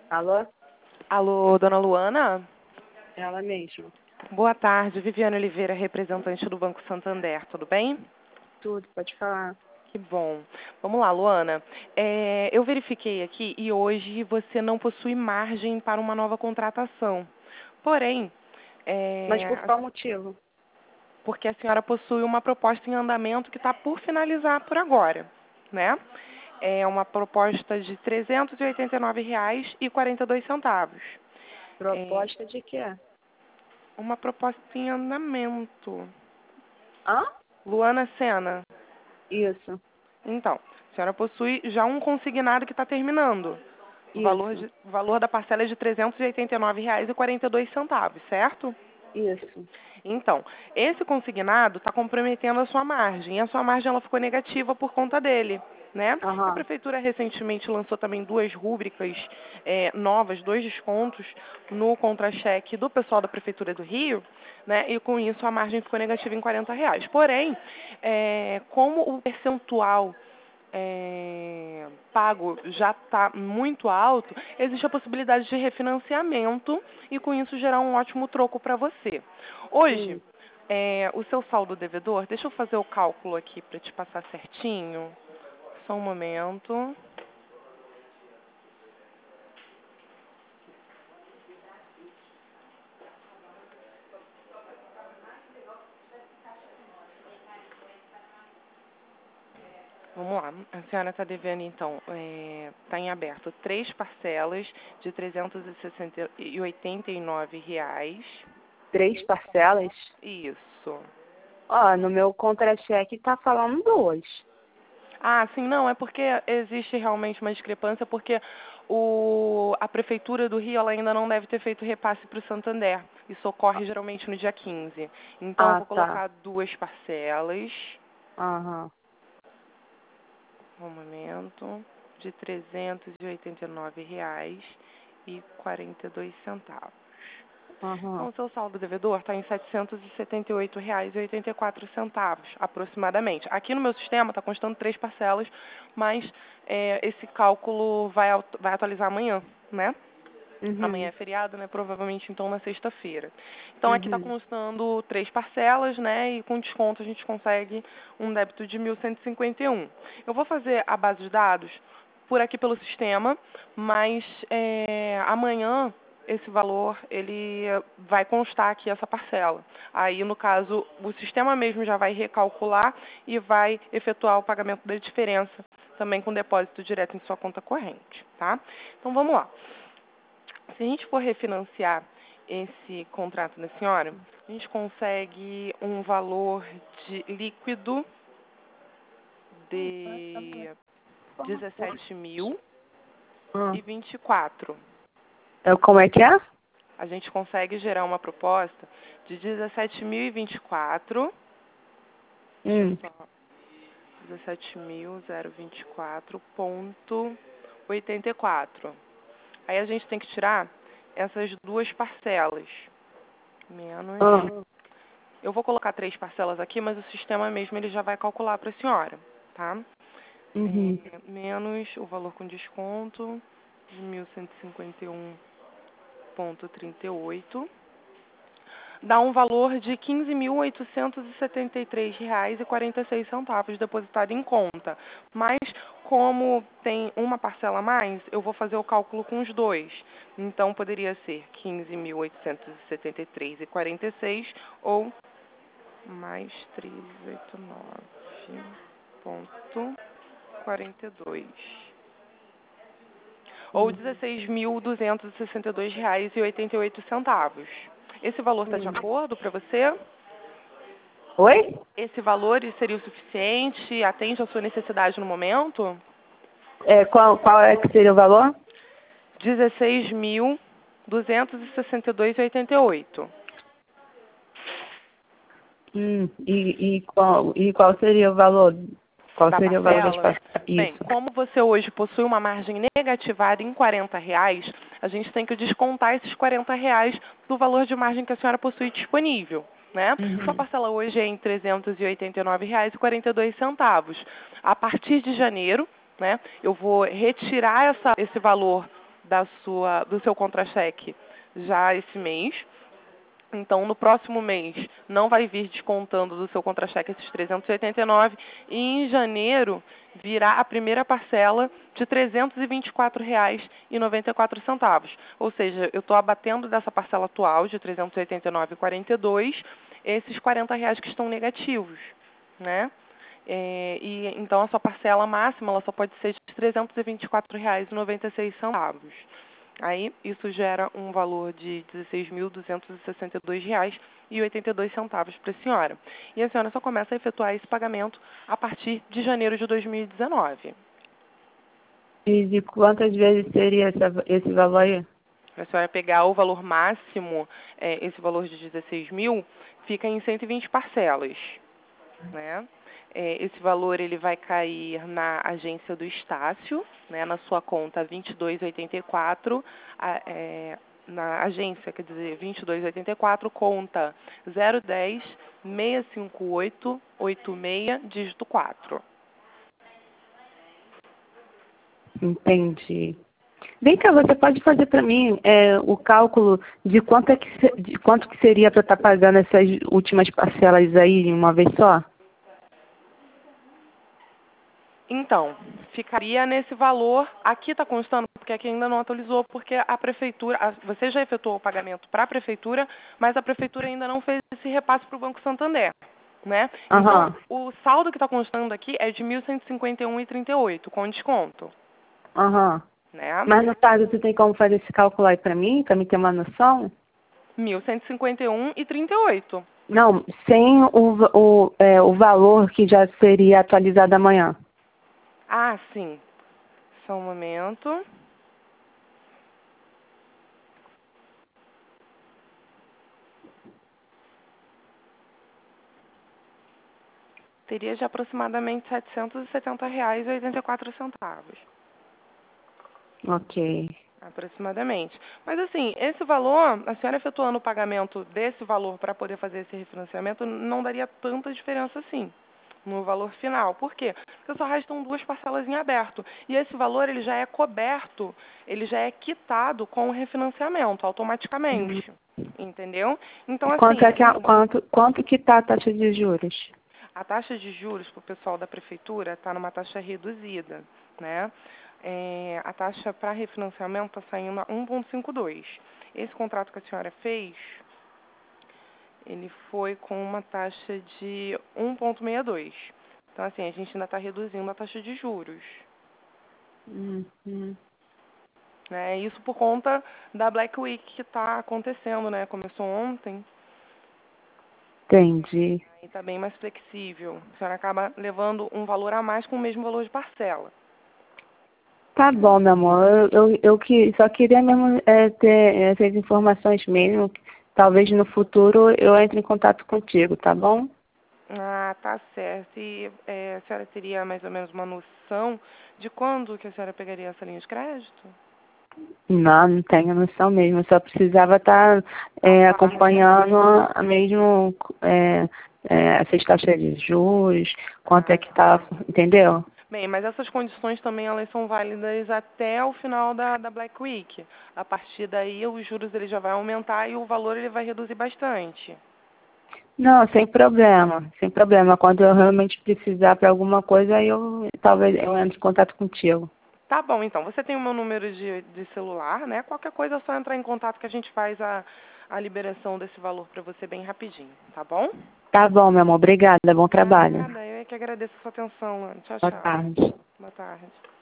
Alô? Alô, dona Luana? Ela mesma. Boa tarde, Viviane Oliveira, representante do Banco Santander, tudo bem? Tudo, pode falar. Que bom. Vamos lá, Luana. Eu verifiquei aqui e hoje você não possui margem para uma nova contratação. Porém, Mas por qual motivo? porque a senhora possui uma proposta em andamento que está por finalizar por agora, né? É uma proposta de R$ 389,42. Proposta de quê? Uma proposta em andamento. Hã? Luana Sena. Isso, Então, a senhora possui já um consignado que está terminando. O isso, valor da parcela é de R$ 389,42, certo? isso. Então, esse consignado está comprometendo a sua margem. E a sua margem ela ficou negativa por conta dele. Né? A Aham. Prefeitura recentemente lançou também duas rúbricas novas, dois descontos no contra-cheque do pessoal da Prefeitura do Rio, né? E com isso a margem ficou negativa em R$ 40. Porém, como o percentual pago já está muito alto, existe a possibilidade de refinanciamento e com isso gerar um ótimo troco para você. Hoje, Sim. o seu saldo devedor, deixa eu fazer o cálculo aqui para te passar certinho. Só um momento. Vamos lá. A senhora está devendo, então, está em aberto 3 parcelas de R$ 389. 3 parcelas? Isso. Ó, no meu contra-cheque tá falando 2. Ah, sim, não, é porque existe realmente uma discrepância, porque a Prefeitura do Rio ela ainda não deve ter feito repasse para o Santander. Isso ocorre geralmente no dia 15. Então, eu Ah, vou tá. colocar 2 parcelas. Aham. Um momento. De R$ 389,42. Então, Aham. o seu saldo devedor está em R$ 778,84, aproximadamente. Aqui no meu sistema está constando 3 parcelas, mas esse cálculo vai atualizar amanhã, né? Amanhã Uhum. é feriado, né? Provavelmente, então, na sexta-feira. Então, aqui está Uhum. constando 3 parcelas, né? E com desconto a gente consegue um débito de 1.151. Eu vou fazer a base de dados por aqui pelo sistema, mas amanhã esse valor ele vai constar aqui essa parcela. Aí, no caso, o sistema mesmo já vai recalcular e vai efetuar o pagamento da diferença também com depósito direto em sua conta corrente, tá? Então, vamos lá. Se a gente for refinanciar esse contrato da senhora, a gente consegue um valor de líquido de Ah. 17.024. Como é que é? A gente consegue gerar uma proposta de 17.024, só 17.024,84. Aí a gente tem que tirar essas duas parcelas. Menos. Ah. Eu vou colocar 3 parcelas aqui, mas o sistema mesmo ele já vai calcular para a senhora, tá? Uhum. Menos o valor com desconto de 1.151,38. Dá um valor de R$ 15.873,46 depositado em conta. Mas, como tem uma parcela a mais, eu vou fazer o cálculo com os dois. Então, poderia ser 15.873,46 ou mais 389,42. Ou R$ 16.262,88. Esse valor está de acordo para você? Oi? Esse valor seria o suficiente? Atende à sua necessidade no momento? Qual é que seria o valor? R$ 16.262,88. E qual seria o valor? Qual Da seria o valor das parcela? parcelas? Bem, Isso. como você hoje possui uma margem negativada em R$ 40, a gente tem que descontar esses R$ 40 do valor de margem que a senhora possui disponível. Né? Sua Uhum. parcela hoje é em R$ 389,42. A partir de janeiro, né, eu vou retirar esse valor do seu contra-cheque já esse mês. Então, no próximo mês, não vai vir descontando do seu contra-cheque esses 389. E em janeiro, virá a primeira parcela de R$ 324,94. Ou seja, eu estou abatendo dessa parcela atual de R$ 389,42 esses R$ 40 que estão negativos, né? E então, a sua parcela máxima ela só pode ser de R$ 324,96. Aí, isso gera um valor de R$ 16.262,82 para a senhora. E a senhora só começa a efetuar esse pagamento a partir de janeiro de 2019. E de quantas vezes seria esse valor aí? Para a senhora pegar o valor máximo, esse valor de 16 mil, fica em 120 parcelas, né? Esse valor ele vai cair na agência do Estácio, né, na sua conta 2284, na agência, quer dizer, 2284, conta 010 658 86, dígito 4. Entendi. Vem cá, você pode fazer para mim o cálculo de quanto que seria para estar pagando essas últimas parcelas aí de uma vez só? Então, ficaria nesse valor, aqui está constando, porque aqui ainda não atualizou, porque a prefeitura, você já efetuou o pagamento para a prefeitura, mas a prefeitura ainda não fez esse repasse para o Banco Santander, né? Uhum. Então, o saldo que está constando aqui é de R$ 1.151,38, com desconto. Aham. Né? Mas no caso, você tem como fazer esse cálculo aí para mim ter uma noção? R$ 1.151,38. Não, sem o valor que já seria atualizado amanhã. Ah, sim. Só um momento. Teria de aproximadamente R$ 770,84. Ok. Aproximadamente. Mas assim, esse valor, a senhora efetuando o pagamento desse valor para poder fazer esse refinanciamento, não daria tanta diferença assim no valor final. Por quê? Porque só restam 2 parcelas em aberto. E esse valor ele já é coberto, ele já é quitado com o refinanciamento automaticamente. Entendeu? Então, assim, Quanto que está a taxa de juros? a taxa de juros para o pessoal da prefeitura está numa taxa reduzida, né? A taxa para refinanciamento está saindo a 1,52. Esse contrato que a senhora fez, ele foi com uma taxa de 1,62. Então, assim, a gente ainda está reduzindo a taxa de juros. Uhum. Né? Isso por conta da Black Week que está acontecendo, né? Começou ontem. Entendi. Aí está bem mais flexível. A senhora acaba levando um valor a mais com o mesmo valor de parcela. Tá bom, meu amor. Eu só queria mesmo ter essas informações mesmo. Talvez no futuro eu entre em contato contigo, tá bom? Ah, tá certo. E a senhora teria mais ou menos uma noção de quando que a senhora pegaria essa linha de crédito? Não tenho noção mesmo. Eu só precisava estar acompanhando mesmo essas taxas de juros, quanto é que tá, entendeu? Bem, mas essas condições também elas são válidas até o final da Black Week. A partir daí, os juros ele já vai aumentar e o valor ele vai reduzir bastante. Não, sem problema, sem problema. Quando eu realmente precisar para alguma coisa, aí talvez eu entre em contato contigo. Tá bom, então. Você tem o meu número de celular, né? Qualquer coisa é só entrar em contato que a gente faz a liberação desse valor para você bem rapidinho, tá bom? Tá bom, meu amor. Obrigada. Bom trabalho. Nada, eu é que agradeço a sua atenção, Luana. Tchau, Boa tchau. tarde. Boa tarde.